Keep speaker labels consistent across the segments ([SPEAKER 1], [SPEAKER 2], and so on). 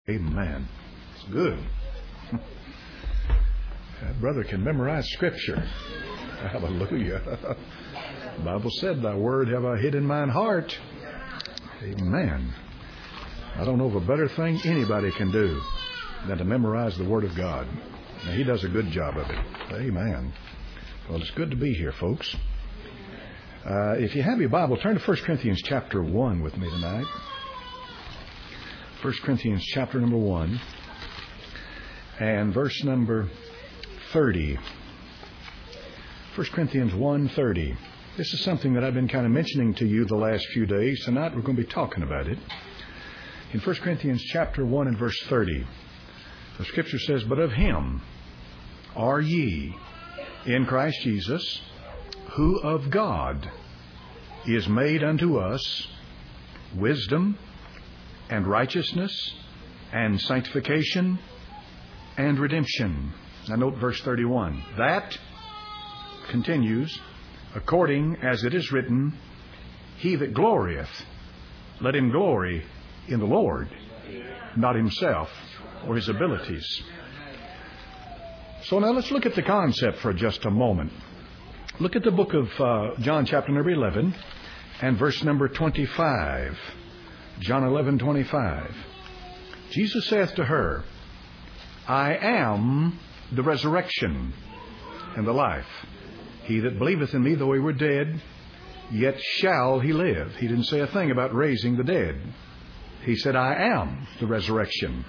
[SPEAKER 1] Amen. It's good. That brother can memorize Scripture. Hallelujah. The Bible said, "Thy word have I hid in mine heart." Amen. I don't know of a better thing anybody can do than to memorize the Word of God. Now, he does a good job of it. Amen. Well, it's good to be here, folks. If you have your Bible, turn to 1 Corinthians chapter 1 with me tonight. 1 Corinthians chapter number 1 and verse number 30. 1 Corinthians 1:30. This is something that I've been kind of mentioning to you the last few days. Tonight we're going to be talking about it. In 1 Corinthians chapter 1 and verse 30, the Scripture says, "But of Him are ye in Christ Jesus, who of God is made unto us wisdom and righteousness and sanctification and redemption." Now note verse 31. "That," continues, "according as it is written, he that glorieth, let him glory in the Lord, not himself or his abilities." So now let's look at the concept for just a moment. Look at the book of John chapter number 11 and verse number 25. John 11:25. Jesus saith to her, "I am the resurrection and the life. He that believeth in me, though he were dead, yet shall he live." He didn't say a thing about raising the dead. He said, "I am the resurrection."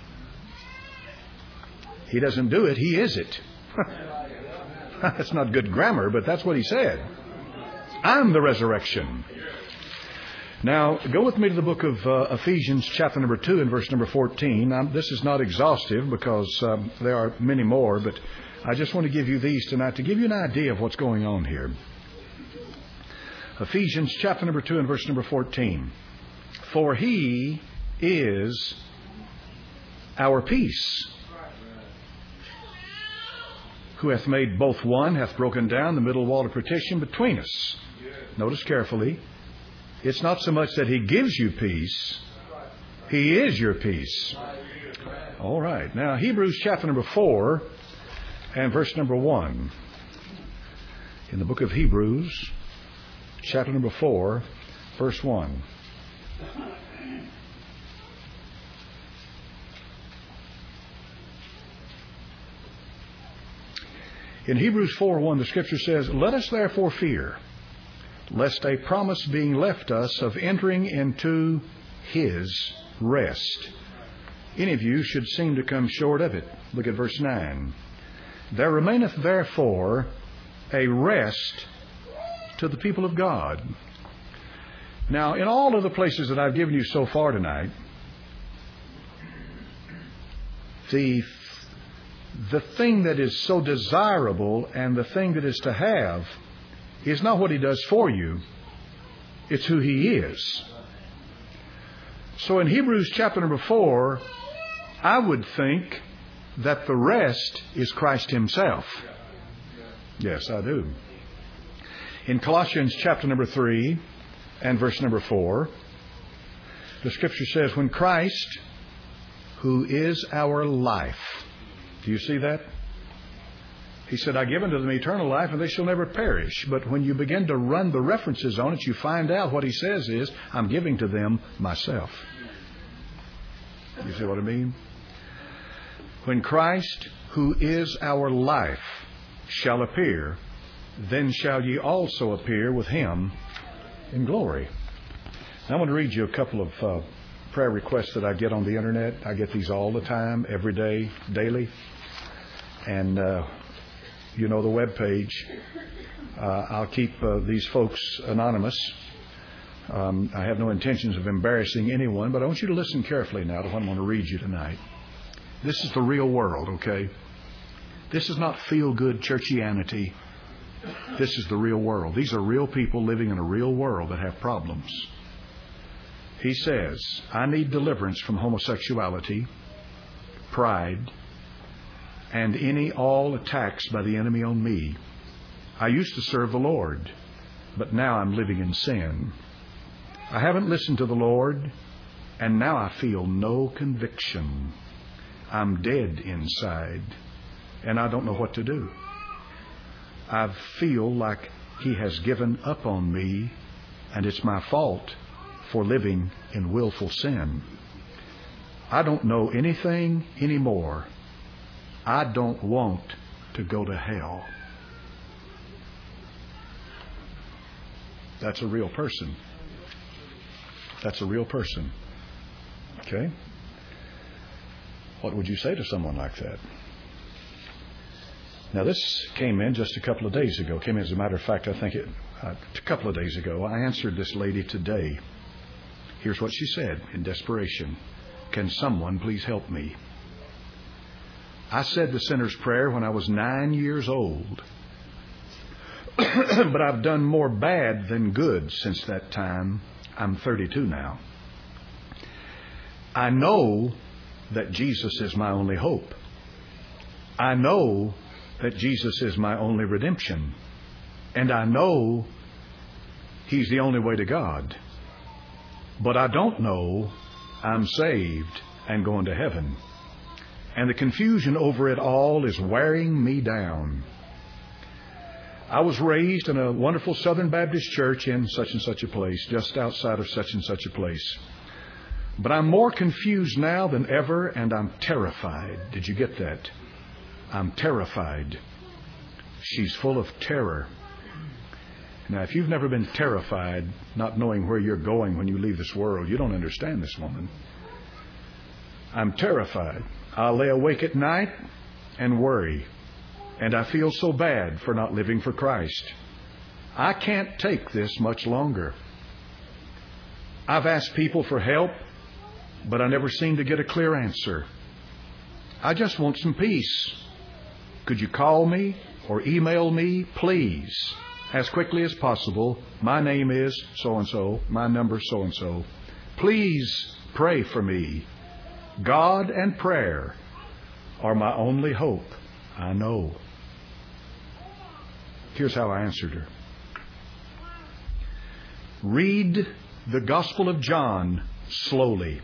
[SPEAKER 1] He doesn't do it, he is it. That's not good grammar, but that's what he said. I'm the resurrection. Now, go with me to the book of Ephesians chapter number 2 and verse number 14. Now, this is not exhaustive because there are many more, but I just want to give you these tonight to give you an idea of what's going on here. Ephesians chapter number 2 and verse number 14. "For He is our peace, who hath made both one, hath broken down the middle wall of partition between us." Notice carefully. It's not so much that He gives you peace. He is your peace. All right. Now, Hebrews chapter number 4 and verse number 1. In the book of Hebrews, chapter number 4, verse 1. In Hebrews 4:1, the Scripture says, "Let us therefore fear, lest a promise being left us of entering into His rest, any of you should seem to come short of it." Look at verse 9. "There remaineth therefore a rest to the people of God." Now, in all of the places that I've given you so far tonight, the thing that is so desirable and the thing that is to have is not what He does for you, it's who He is. So in Hebrews chapter number 4, I would think that the rest is Christ Himself. Yes, I do. In Colossians chapter number 3 and verse number 4, the Scripture says, "When Christ, who is our life," do you see that? He said, "I give unto them eternal life, and they shall never perish." But when you begin to run the references on it, you find out what He says is, "I'm giving to them myself." You see what I mean? "When Christ, who is our life, shall appear, then shall ye also appear with Him in glory." Now, I want to read you a couple of prayer requests that I get on the internet. I get these all the time, every day, daily. And you know the web page. I'll keep these folks anonymous. I have no intentions of embarrassing anyone, but I want you to listen carefully now to what I'm going to read you tonight. This is the real world, okay? This is not feel-good churchianity. This is the real world. These are real people living in a real world that have problems. He says, "I need deliverance from homosexuality, pride, and all attacks by the enemy on me. I used to serve the Lord, but now I'm living in sin. I haven't listened to the Lord, And now I feel no conviction. I'm dead inside, and I don't know what to do. I feel like He has given up on me, and it's my fault for living in willful sin. I don't know anything anymore. I don't want to go to hell. That's a real person. That's a real person. Okay? What would you say to someone like that? Now, this came in just a couple of days ago. Came in, as a matter of fact, I think a couple of days ago. I answered this lady today. Here's what she said in desperation. Can someone please help me? I said the sinner's prayer when I was 9 years old. But I've done more bad than good since that time. I'm 32 now. I know that Jesus is my only hope. I know that Jesus is my only redemption. And I know He's the only way to God. But I don't know I'm saved and going to heaven. And the confusion over it all is wearing me down. I was raised in a wonderful Southern Baptist church in such and such a place, just outside of such and such a place. But I'm more confused now than ever, and I'm terrified. Did you get that? I'm terrified. She's full of terror. Now, if you've never been terrified, not knowing where you're going when you leave this world, you don't understand this woman. I'm terrified. I lay awake at night and worry. And I feel so bad for not living for Christ. I can't take this much longer. I've asked people for help, but I never seem to get a clear answer. I just want some peace. Could you call me or email me, please, as quickly as possible? My name is so-and-so. My number is so-and-so. Please pray for me. God and prayer are my only hope. I know. Here's how I answered her. Read the Gospel of John slowly.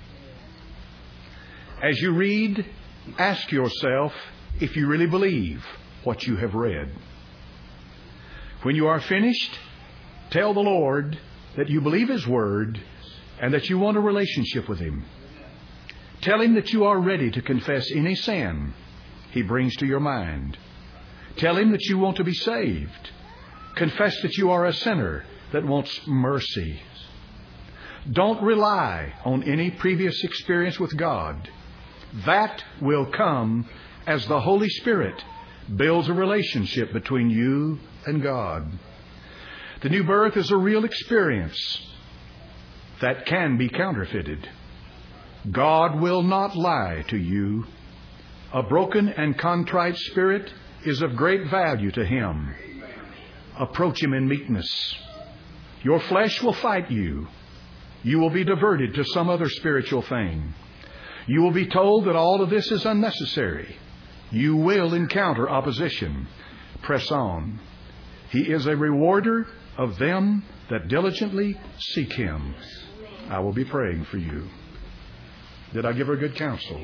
[SPEAKER 1] As you read, ask yourself if you really believe what you have read. When you are finished, tell the Lord that you believe His Word and that you want a relationship with Him. Tell Him that you are ready to confess any sin He brings to your mind. Tell Him that you want to be saved. Confess that you are a sinner that wants mercy. Don't rely on any previous experience with God. That will come as the Holy Spirit builds a relationship between you and God. The new birth is a real experience that can be counterfeited. God will not lie to you. A broken and contrite spirit is of great value to Him. Approach Him in meekness. Your flesh will fight you. You will be diverted to some other spiritual thing. You will be told that all of this is unnecessary. You will encounter opposition. Press on. He is a rewarder of them that diligently seek Him. I will be praying for you. Did I give her good counsel?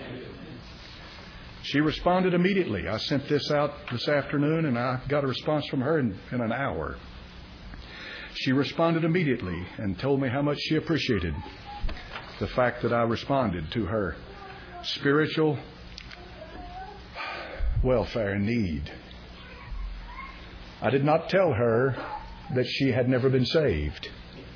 [SPEAKER 1] She responded immediately. I sent this out this afternoon, and I got a response from her in an hour. She responded immediately and told me how much she appreciated the fact that I responded to her spiritual welfare and need. I did not tell her that she had never been saved.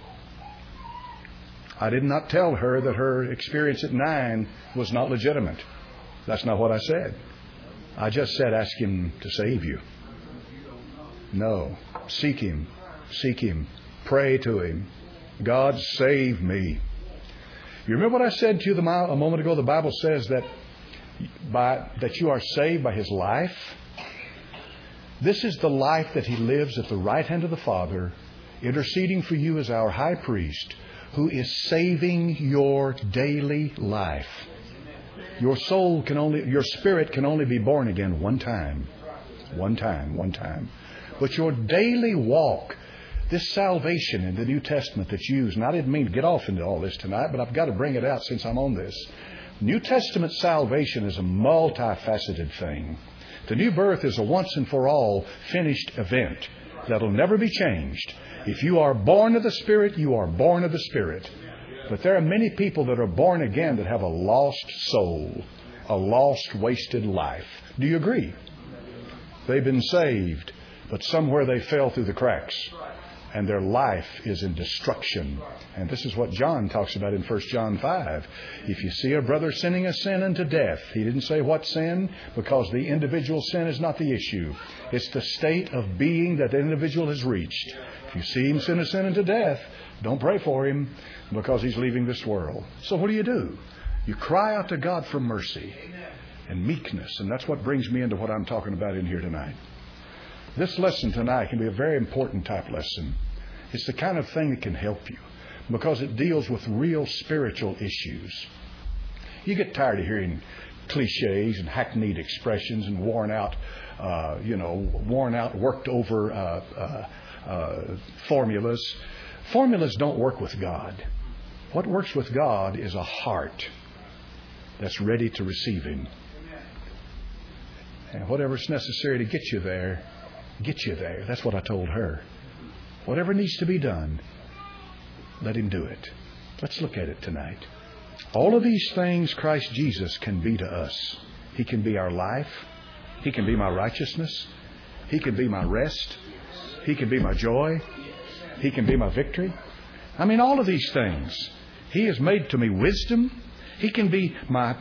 [SPEAKER 1] I did not tell her that her experience at 9 was not legitimate. That's not what I said. I just said, ask Him to save you. No. Seek Him. Seek Him. Pray to Him. God, save me. You remember what I said to you a moment ago? The Bible says that you are saved by His life. This is the life that He lives at the right hand of the Father, interceding for you as our high priest, who is saving your daily life. Your spirit can only be born again one time. One time. But your daily walk, This salvation in the New Testament that's used, and I didn't mean to get off into all this tonight, but I've got to bring it out since I'm on this. New Testament salvation is a multifaceted thing. The new birth is a once and for all finished event that'll never be changed. If you are born of the Spirit, you are born of the Spirit. But there are many people that are born again that have a lost soul, a lost, wasted life. Do you agree? They've been saved, but somewhere they fell through the cracks. And their life is in destruction. And this is what John talks about in 1 John 5. If you see a brother sinning a sin unto death, he didn't say what sin, because the individual sin is not the issue. It's the state of being that the individual has reached. If you see him sin a sin unto death, don't pray for him, because he's leaving this world. So what do? You cry out to God for mercy and meekness. And that's what brings me into what I'm talking about in here tonight. This lesson tonight can be a very important type lesson. It's the kind of thing that can help you because it deals with real spiritual issues. You get tired of hearing cliches and hackneyed expressions and worn out, worked over formulas. Formulas don't work with God. What works with God is a heart that's ready to receive Him. And whatever's necessary to get you there. That's what I told her. Whatever needs to be done, let Him do it. Let's look at it tonight. All of these things Christ Jesus can be to us. He can be our life. He can be my righteousness. He can be my rest. He can be my joy. He can be my victory. I mean, all of these things. He has made to me wisdom. He can be,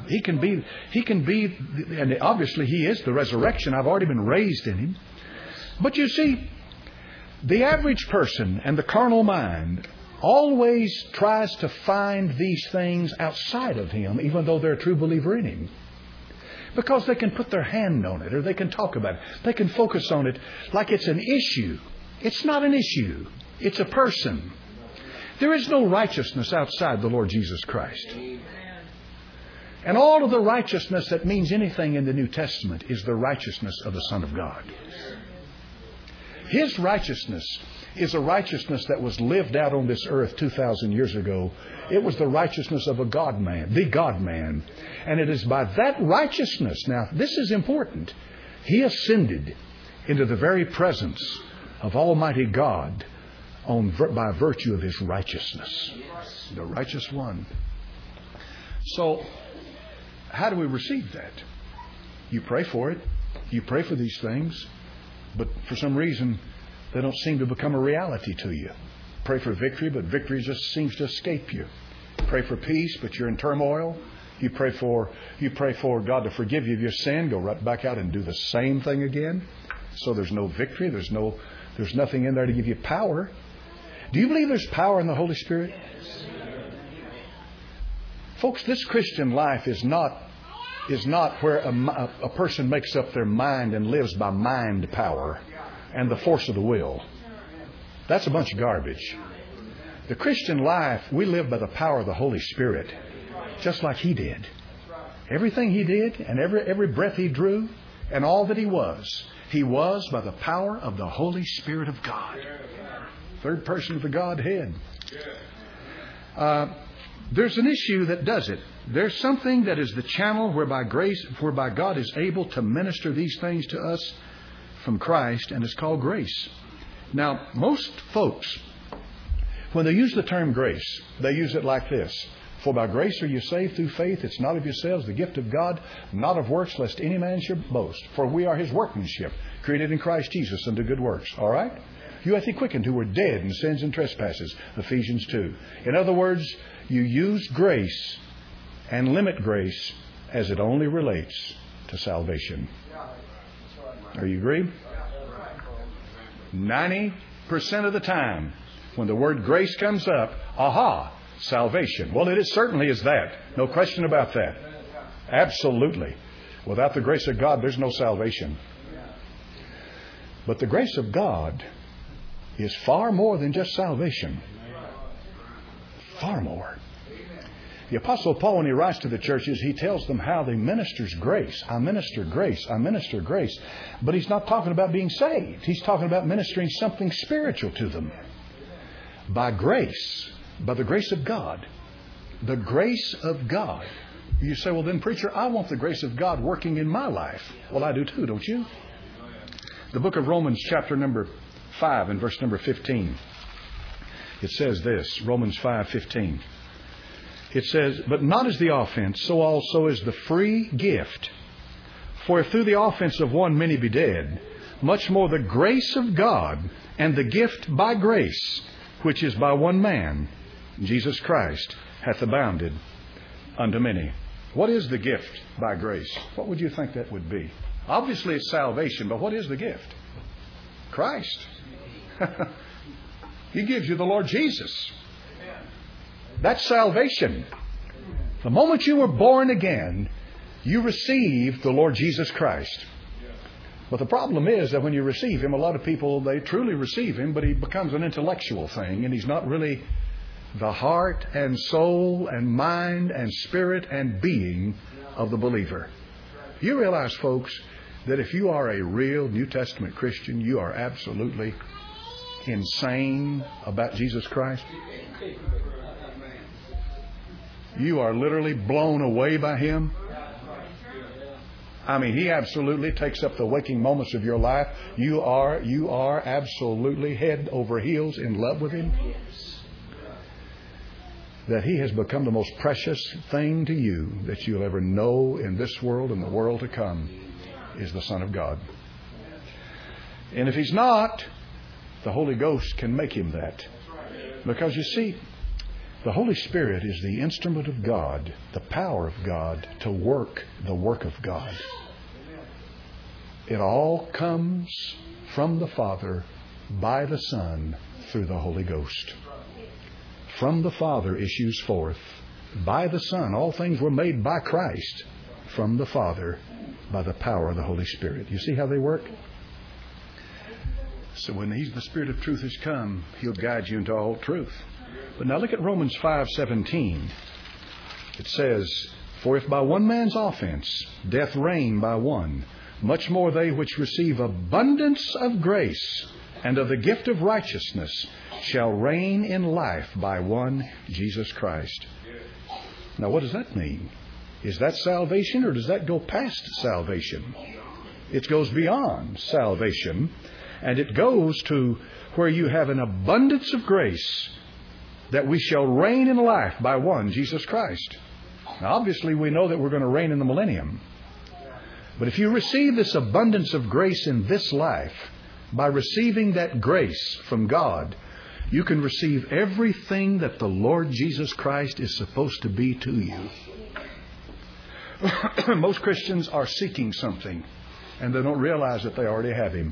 [SPEAKER 1] and obviously He is the resurrection. I've already been raised in Him. But you see, the average person and the carnal mind always tries to find these things outside of Him, even though they're a true believer in Him. Because they can put their hand on it, or they can talk about it. They can focus on it like it's an issue. It's not an issue. It's a person. There is no righteousness outside the Lord Jesus Christ. And all of the righteousness that means anything in the New Testament is the righteousness of the Son of God. His righteousness is a righteousness that was lived out on this earth 2,000 years ago. It was the righteousness of a God-man, the God-man. And it is by that righteousness, now this is important, He ascended into the very presence of Almighty God by virtue of His righteousness. The righteous one. So, how do we receive that? You pray for it. You pray for these things. But for some reason, they don't seem to become a reality to you. Pray for victory, but victory just seems to escape you. Pray for peace, but you're in turmoil. You pray for God to forgive you of your sin. Go right back out and do the same thing again. So there's no victory. There's nothing in there to give you power. Do you believe there's power in the Holy Spirit? Folks, this Christian life is not where a person makes up their mind and lives by mind power and the force of the will. That's a bunch of garbage. The Christian life, we live by the power of the Holy Spirit, just like He did. Everything He did and every breath He drew and all that He was by the power of the Holy Spirit of God. Third person of the Godhead. There's an issue that does it. There's something that is the channel whereby God is able to minister these things to us from Christ, and it's called grace. Now, most folks, when they use the term grace, they use it like this. For by grace are you saved through faith. It's not of yourselves, the gift of God, not of works, lest any man should boast. For we are His workmanship, created in Christ Jesus unto good works. All right? You hath He quickened who were dead in sins and trespasses. Ephesians 2. In other words, you use grace and limit grace as it only relates to salvation. Are you agree? 90% of the time, when the word grace comes up, salvation. Well, it certainly is that. No question about that. Absolutely. Without the grace of God, there's no salvation. But the grace of God is far more than just salvation. Far more. The Apostle Paul, when he writes to the churches, he tells them how he ministers grace. I minister grace. I minister grace. But he's not talking about being saved. He's talking about ministering something spiritual to them. by grace, by the grace of God. The grace of God. You say, well then, preacher, I want the grace of God working in my life. Well, I do too, don't you? The book of Romans chapter number 5 and verse number 15. It says this, Romans 5:15. It says, but not as the offense, so also is the free gift. For if through the offense of one many be dead, much more the grace of God and the gift by grace, which is by one man, Jesus Christ, hath abounded unto many. What is the gift by grace? What would you think that would be? Obviously it's salvation, but what is the gift? Christ. He gives you the Lord Jesus. That's salvation. The moment you were born again, you received the Lord Jesus Christ. But the problem is that when you receive Him, a lot of people, they truly receive Him, but He becomes an intellectual thing, and He's not really the heart and soul and mind and spirit and being of the believer. You realize, folks, that if you are a real New Testament Christian, you are absolutely insane about Jesus Christ. You are literally blown away by Him. I mean, He absolutely takes up the waking moments of your life. You are absolutely head over heels in love with Him. That He has become the most precious thing to you that you'll ever know in this world and the world to come is the Son of God. And if He's not, the Holy Ghost can make Him that. Because you see, the Holy Spirit is the instrument of God, the power of God to work the work of God. It all comes from the Father, by the Son, through the Holy Ghost. From the Father issues forth, by the Son. All things were made by Christ, from the Father, by the power of the Holy Spirit. You see how they work? So when the Spirit of truth has come, He'll guide you into all truth. But now look at Romans 5:17. It says, for if by one man's offense death reigned by one, much more they which receive abundance of grace and of the gift of righteousness shall reign in life by one, Jesus Christ. Now what does that mean? Is that salvation, or does that go past salvation? It goes beyond salvation, and it goes to where you have an abundance of grace, that we shall reign in life by one, Jesus Christ. Now, obviously, we know that we're going to reign in the millennium. But if you receive this abundance of grace in this life, by receiving that grace from God, you can receive everything that the Lord Jesus Christ is supposed to be to you. Most Christians are seeking something, and they don't realize that they already have Him.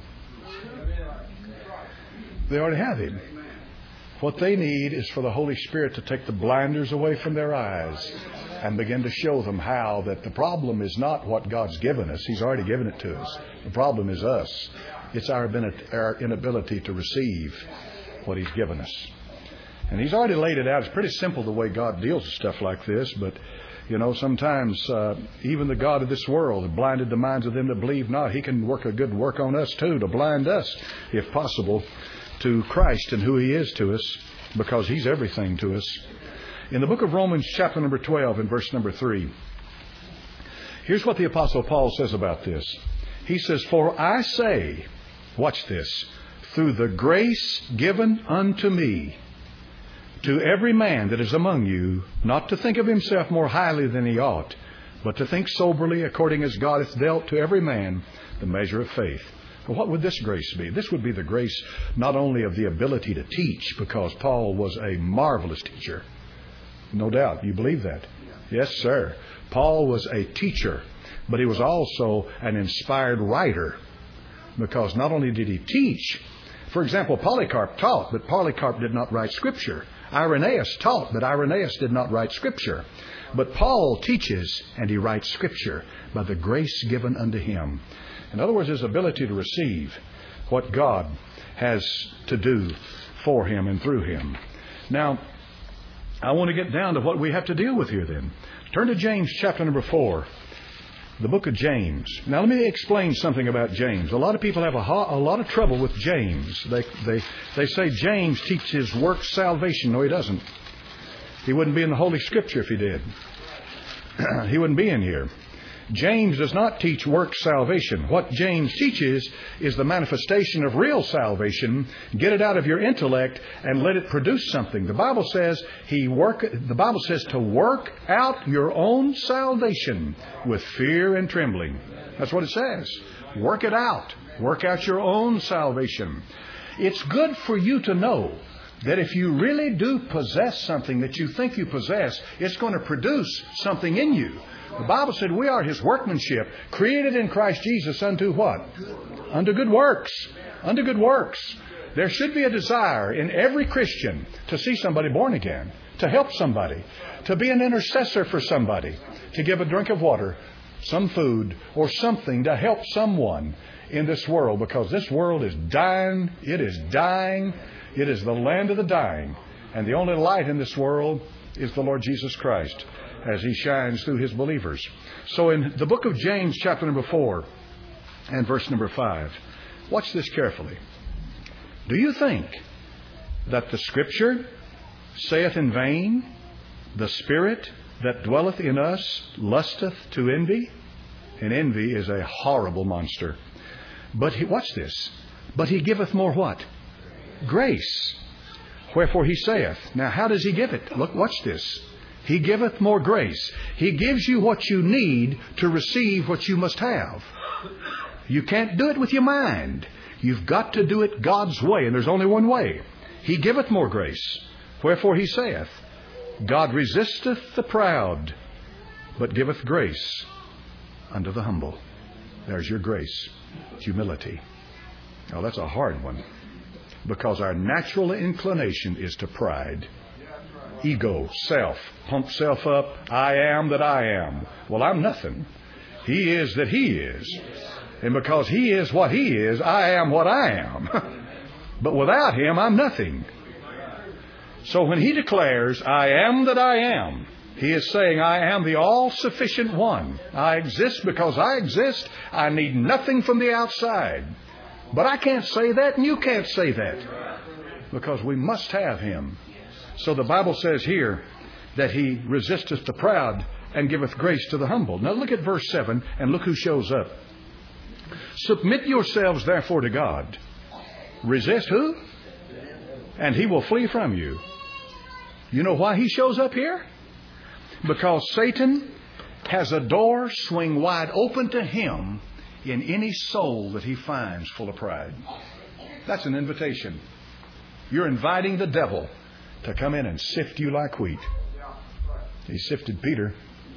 [SPEAKER 1] They already have Him. What they need is for the Holy Spirit to take the blinders away from their eyes and begin to show them how that the problem is not what God's given us. He's already given it to us. The problem is us. It's our inability to receive what He's given us. And He's already laid it out. It's pretty simple the way God deals with stuff like this. But, you know, sometimes even the God of this world has blinded the minds of them that believe not. He can work a good work on us too, to blind us, if possible, to Christ and who He is to us, because He's everything to us. In the book of Romans chapter number 12 and verse number 3, here's what the Apostle Paul says about this. He says, for I say, watch this, through the grace given unto me, to every man that is among you, not to think of himself more highly than he ought, but to think soberly, according as God hath dealt to every man the measure of faith. Well, what would this grace be? This would be the grace not only of the ability to teach, because Paul was a marvelous teacher. No doubt. You believe that? Yes, sir. Paul was a teacher, but he was also an inspired writer, because not only did he teach. For example, Polycarp taught, but Polycarp did not write Scripture. Irenaeus taught, but Irenaeus did not write Scripture. But Paul teaches, and he writes Scripture by the grace given unto him. In other words, his ability to receive what God has to do for him and through him. Now, I want to get down to what we have to deal with here then. Turn to James chapter number 4. The book of James. Now let me explain something about James. A lot of people have a lot of trouble with James. They say James teaches works salvation. No, he doesn't. He wouldn't be in the Holy Scripture if he did. He wouldn't be in here. James does not teach works salvation. What James teaches is the manifestation of real salvation. Get it out of your intellect and let it produce something. The Bible says to work out your own salvation with fear and trembling. That's what it says. Work it out. Work out your own salvation. It's good for you to know that if you really do possess something that you think you possess, it's going to produce something in you. The Bible said we are His workmanship, created in Christ Jesus unto what? Unto good works. Unto good works. There should be a desire in every Christian to see somebody born again, to help somebody, to be an intercessor for somebody, to give a drink of water, some food, or something to help someone in this world, because this world is dying. It is dying. It is the land of the dying. And the only light in this world is the Lord Jesus Christ, as He shines through His believers. So in the book of James, chapter number 4 and verse number 5, watch this carefully. Do you think that the Scripture saith in vain, the Spirit that dwelleth in us lusteth to envy? And envy is a horrible monster. But watch this. But He giveth more what? Grace. Wherefore He saith. Now how does He give it? Look, watch this. He giveth more grace. He gives you what you need to receive what you must have. You can't do it with your mind. You've got to do it God's way, and there's only one way. He giveth more grace. Wherefore He saith, God resisteth the proud, but giveth grace unto the humble. There's your grace. Humility. Now that's a hard one, because our natural inclination is to pride. Ego, self, pump self up. I am that I am. Well, I'm nothing. He is that He is. And because He is what He is, I am what I am. But without Him, I'm nothing. So when He declares, I am that I am, He is saying, I am the all-sufficient one. I exist because I exist. I need nothing from the outside. But I can't say that, and you can't say that, because we must have Him. So the Bible says here that He resisteth the proud and giveth grace to the humble. Now look at verse 7 and look who shows up. Submit yourselves therefore to God. Resist who? And He will flee from you. You know why He shows up here? Because Satan has a door swing wide open to him in any soul that he finds full of pride. That's an invitation. You're inviting the devil to come in and sift you like wheat. He sifted Peter.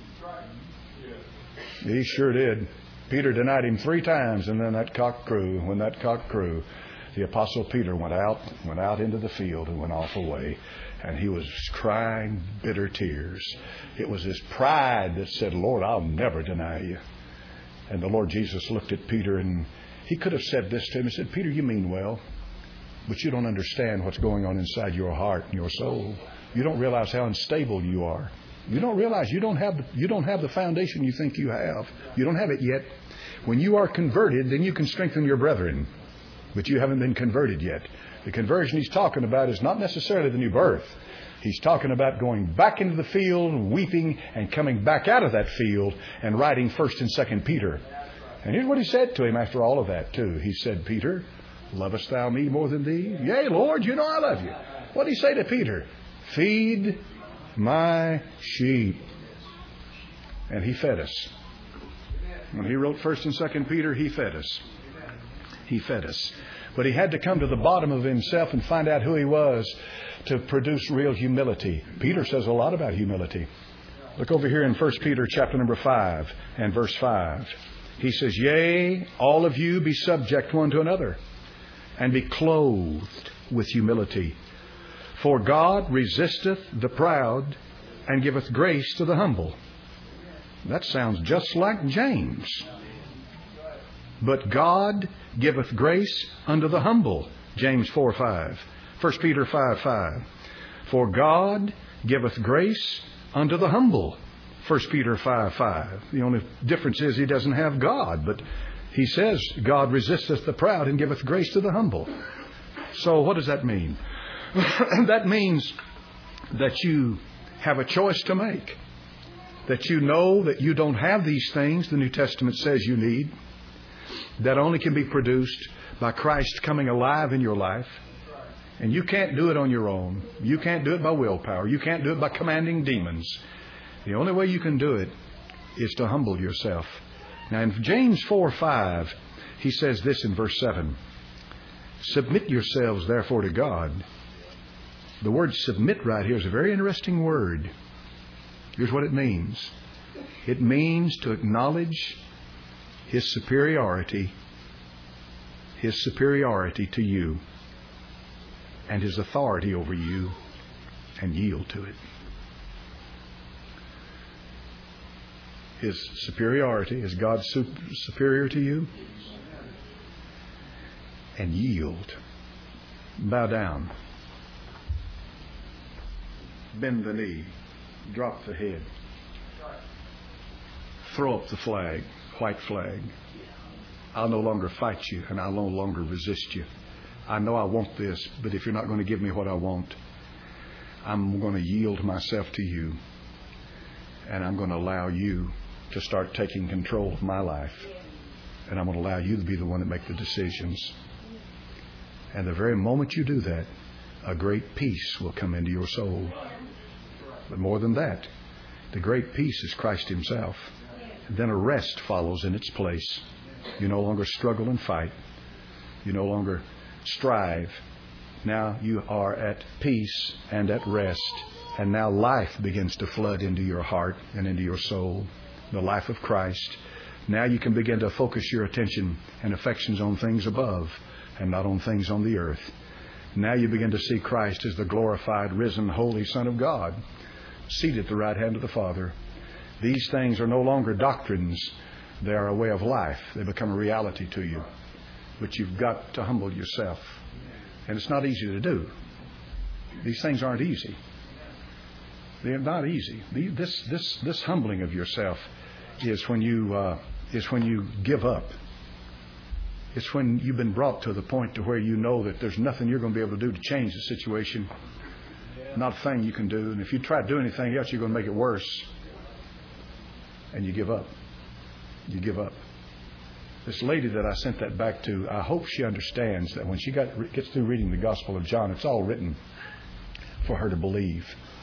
[SPEAKER 1] He sure did. Peter denied Him 3 times, and then that cock crew. When that cock crew, the Apostle Peter went out into the field and went off away. And he was crying bitter tears. It was his pride that said, Lord, I'll never deny You. And the Lord Jesus looked at Peter, and He could have said this to him. He said, Peter, you mean well, but you don't understand what's going on inside your heart and your soul. You don't realize how unstable you are. You don't realize you don't have the foundation you think you have. You don't have it yet. When you are converted, then you can strengthen your brethren. But you haven't been converted yet. The conversion He's talking about is not necessarily the new birth. He's talking about going back into the field, weeping, and coming back out of that field and writing 1st and 2nd Peter. And here's what He said to him after all of that too. He said, Peter, lovest thou Me more than thee? Yea, Lord, you know I love You. What did He say to Peter? Feed My sheep. And He fed us. When He wrote 1st and 2nd Peter, He fed us. He fed us. But he had to come to the bottom of himself and find out who he was to produce real humility. Peter says a lot about humility. Look over here in 1 Peter chapter number 5 and verse 5. He says, Yea, all of you be subject one to another, and be clothed with humility. For God resisteth the proud, and giveth grace to the humble. That sounds just like James. But God giveth grace unto the humble. James 4:5. 1 Peter 5:5. For God giveth grace unto the humble. 1 Peter 5:5. The only difference is he doesn't have God, but he says, God resisteth the proud and giveth grace to the humble. So what does that mean? That means that you have a choice to make. That you know that you don't have these things the New Testament says you need. That only can be produced by Christ coming alive in your life. And you can't do it on your own. You can't do it by willpower. You can't do it by commanding demons. The only way you can do it is to humble yourself. Now in James 4:5, he says this in verse 7. Submit yourselves therefore to God. The word submit right here is a very interesting word. Here's what it means. It means to acknowledge His superiority to you and His authority over you, and yield to it. His superiority, is God superior to you? And yield. Bow down. Bend the knee. Drop the head. Throw up the flag, white flag. I'll no longer fight you, and I'll no longer resist you. I know I want this, but if you're not going to give me what I want, I'm going to yield myself to you, and I'm going to allow you to start taking control of my life, and I'm going to allow you to be the one that makes the decisions. And the very moment you do that, a great peace will come into your soul. But more than that, the great peace is Christ Himself. And then a rest follows in its place. You no longer struggle and fight. You no longer strive. Now you are at peace and at rest. And now life begins to flood into your heart and into your soul. The life of Christ. Now you can begin to focus your attention and affections on things above and not on things on the earth. Now you begin to see Christ as the glorified, risen, holy Son of God, seated at the right hand of the Father. These things are no longer doctrines. They are a way of life. They become a reality to you. But you've got to humble yourself. And it's not easy to do. These things aren't easy. They're not easy. This humbling of yourself is when you give up. It's when you've been brought to the point to where you know that there's nothing you're going to be able to do to change the situation. Not a thing you can do. And if you try to do anything else, you're going to make it worse. And you give up. You give up. This lady that I sent that back to, I hope she understands that when she gets through reading the Gospel of John, it's all written for her to believe.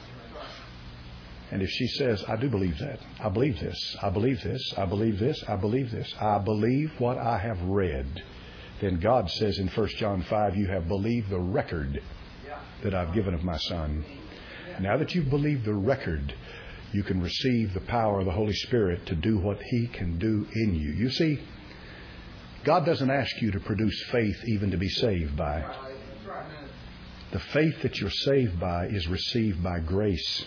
[SPEAKER 1] And if she says, I do believe that. I believe this. I believe this. I believe this. I believe this. I believe what I have read. Then God says in 1 John 5, you have believed the record that I've given of my Son. Now that you've believed the record, you can receive the power of the Holy Spirit to do what He can do in you. You see, God doesn't ask you to produce faith even to be saved by. The faith that you're saved by is received by grace.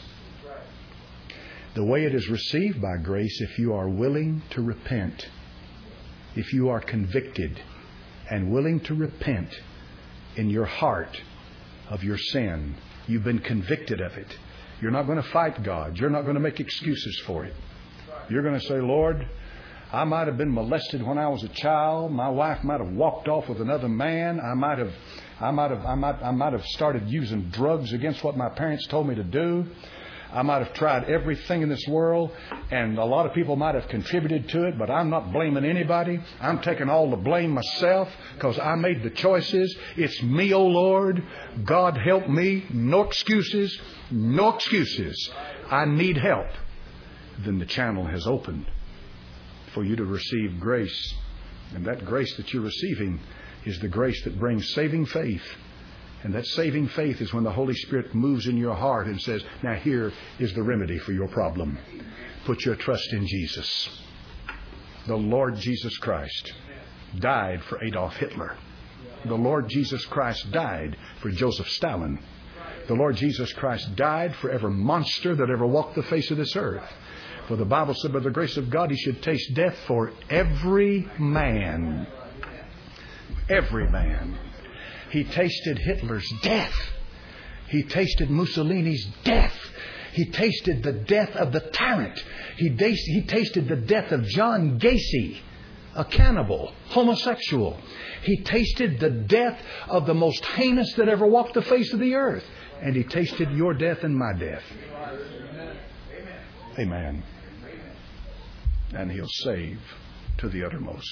[SPEAKER 1] The way it is received by grace, if you are willing to repent, if you are convicted and willing to repent in your heart of your sin, you've been convicted of it. You're not going to fight God. You're not going to make excuses for it. You're going to say, Lord, I might have been molested when I was a child. My wife might have walked off with another man. I might have started using drugs against what my parents told me to do. I might have tried everything in this world, and a lot of people might have contributed to it, but I'm not blaming anybody. I'm taking all the blame myself because I made the choices. It's me, oh Lord. God help me. No excuses. No excuses. I need help. Then the channel has opened for you to receive grace. And that grace that you're receiving is the grace that brings saving faith. And that saving faith is when the Holy Spirit moves in your heart and says, now here is the remedy for your problem. Put your trust in Jesus. The Lord Jesus Christ died for Adolf Hitler. The Lord Jesus Christ died for Joseph Stalin. The Lord Jesus Christ died for every monster that ever walked the face of this earth. For the Bible said, by the grace of God, He should taste death for every man. Every man. He tasted Hitler's death. He tasted Mussolini's death. He tasted the death of the tyrant. He tasted the death of John Gacy, a cannibal, homosexual. He tasted the death of the most heinous that ever walked the face of the earth. And He tasted your death and my death. Amen. And He'll save to the uttermost.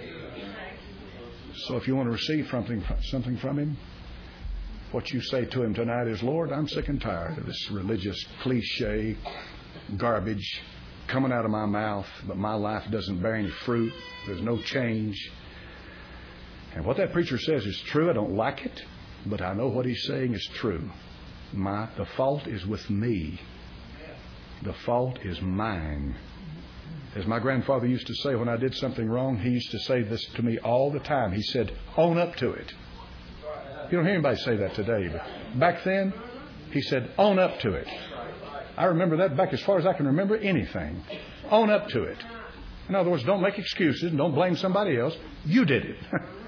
[SPEAKER 1] So if you want to receive something from Him, what you say to Him tonight is, Lord, I'm sick and tired of this religious cliche garbage coming out of my mouth, but my life doesn't bear any fruit. There's no change. And what that preacher says is true. I don't like it, but I know what he's saying is true. The fault is with me. The fault is mine. As my grandfather used to say when I did something wrong, he used to say this to me all the time. He said, own up to it. You don't hear anybody say that today, but back then, he said, own up to it. I remember that back as far as I can remember anything. Own up to it. In other words, don't make excuses and don't blame somebody else. You did it.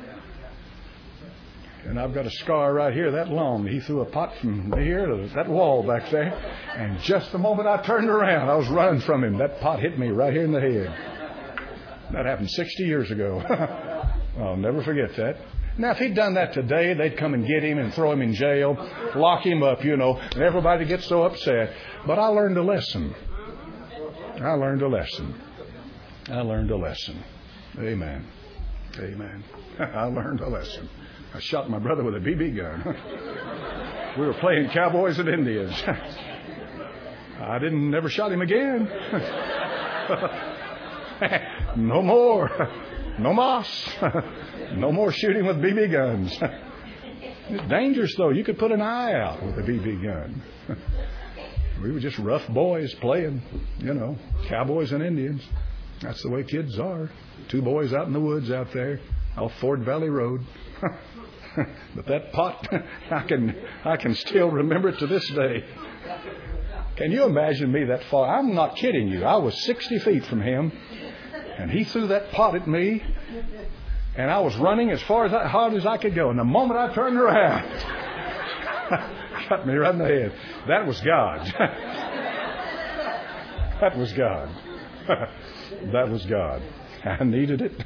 [SPEAKER 1] And I've got a scar right here that long. He threw a pot from here to that wall back there. And just the moment I turned around, I was running from him. That pot hit me right here in the head. That happened 60 years ago. I'll never forget that. Now, if he'd done that today, they'd come and get him and throw him in jail, lock him up, and everybody gets so upset. But I learned a lesson. I learned a lesson. Amen. Amen. I learned a lesson. I shot my brother with a BB gun. We were playing cowboys and Indians. I never shot him again. No more. No mas. No more shooting with BB guns. It's dangerous, though. You could put an eye out with a BB gun. We were just rough boys playing, cowboys and Indians. That's the way kids are. 2 boys out in the woods out there off Ford Valley Road. But that pot, I can still remember it to this day. Can you imagine me that far? I'm not kidding you. I was 60 feet from him, and he threw that pot at me, and I was running as hard as I could go. And the moment I turned around, got me right in the head. That was God. That was God. That was God. I needed it.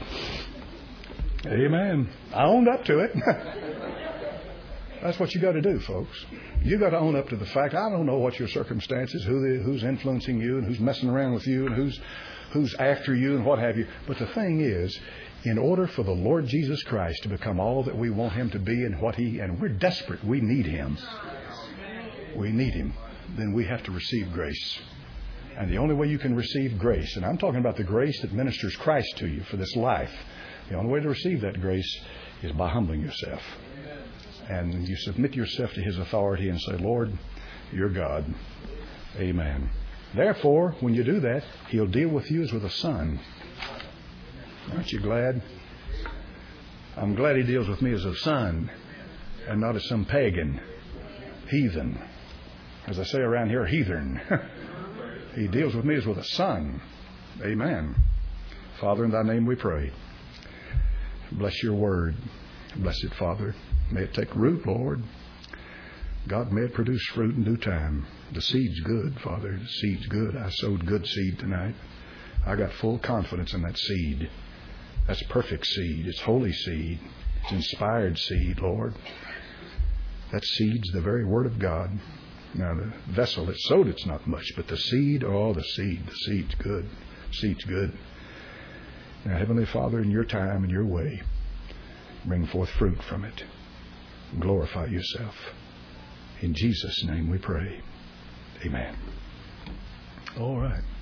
[SPEAKER 1] Amen. I owned up to it. That's what you got to do, folks. You got to own up to the fact. I don't know what your circumstances, who's influencing you, and who's messing around with you, and who's after you, and what have you. But the thing is, in order for the Lord Jesus Christ to become all that we want Him to be, and we're desperate. We need Him. We need Him. Then we have to receive grace. And the only way you can receive grace, and I'm talking about the grace that ministers Christ to you for this life. The only way to receive that grace is by humbling yourself. And you submit yourself to His authority and say, Lord, you're God. Amen. Therefore, when you do that, He'll deal with you as with a son. Aren't you glad? I'm glad He deals with me as a son and not as some pagan, heathen. As I say around here, heathen. He deals with me as with a son. Amen. Father, in Thy name we pray. Bless your word. Bless it, Father. May it take root, Lord. God, may it produce fruit in due time. The seed's good, Father. The seed's good. I sowed good seed tonight. I got full confidence in that seed. That's perfect seed. It's holy seed. It's inspired seed, Lord. That seed's the very word of God. Now, the vessel that sowed it's not much, but the seed, the seed's good. Seed's good. Now, Heavenly Father, in your time and your way, bring forth fruit from it. Glorify yourself. In Jesus' name we pray. Amen. All right.